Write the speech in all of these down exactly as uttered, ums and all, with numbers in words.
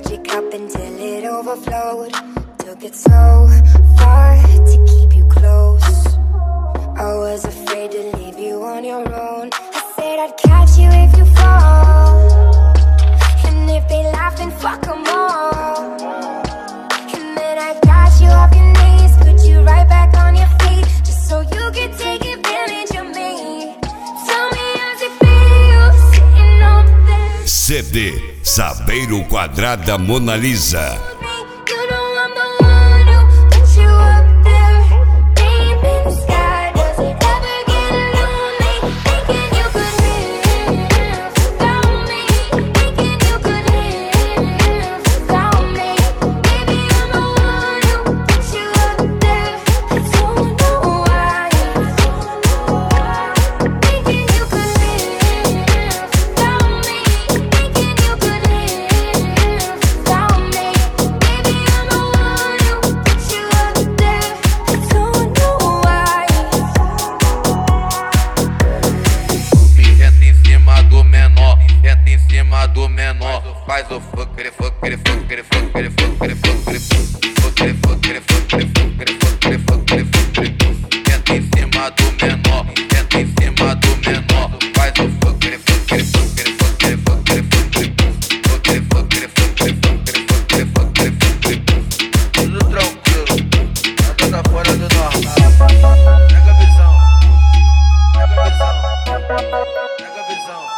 filled your cup until it overflowed. Took it so far to keep you close. I was afraid to leave you on your own. I said I'd catch you if you fall, and if they laugh then fuck them all. And then I got you off your knees, put you right back on your feet, just so you could take advantage of me. Tell me how's it feel sitting up there. C D Sabeiro Quadrada Mona Lisa. Do menor, faz o fucker, fucker, fucker, fucker, fucker, fucker, fucker, fucker, fucker, fucker, fucker, fucker. Tenta em cima do menor, tenta em cima do menor, faz o fucker, fucker, fucker, fucker, fucker, fucker, fucker, fucker, fucker, fucker, fucker, fucker. Tudo tranquilo, nada tá fora do normal. Pega a visão, pega a visão, pega a visão.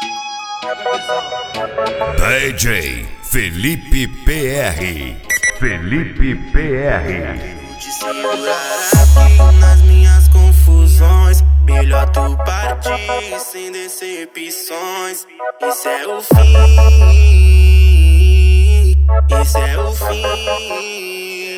D J Felipe P R. Felipe P R. Te segurar aqui nas minhas confusões. Melhor tu partir sem decepções. Isso é o fim. Isso é o fim.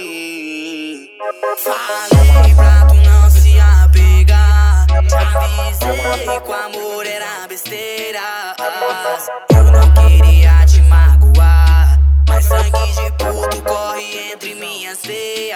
Falei pra tu não se apegar. Te avisei que o amor era besteira. Eu não queria te magoar, mas sangue de puto corre entre minhas veias.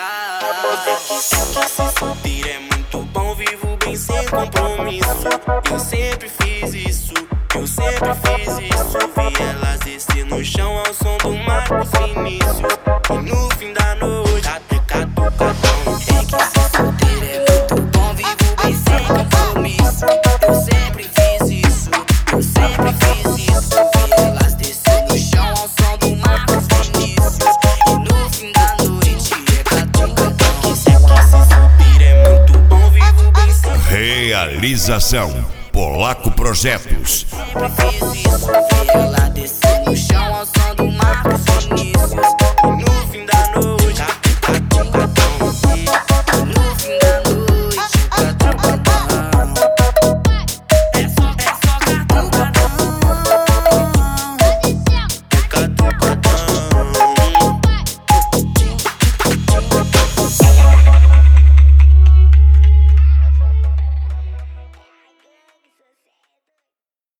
Se solteiro é muito bom, vivo bem sem compromisso. Eu sempre fiz isso, eu sempre fiz isso. Vi elas descer no chão ao som do Marcos Vinícius. E no fim da noite, catu, catu, catão. É que se solteiro é muito bom, vivo bem sem compromisso. Eu sempre fiz isso, eu sempre fiz isso. Vi elas descer no chão ao som do Marcos Vinícius. E no fim da noite é catu, catão. Que se solteiro é muito bom, vivo bem sem. Realização Polaco Projetos. Sempre fiz isso, vi ela descer no chão ao som do Marcos Vinícius.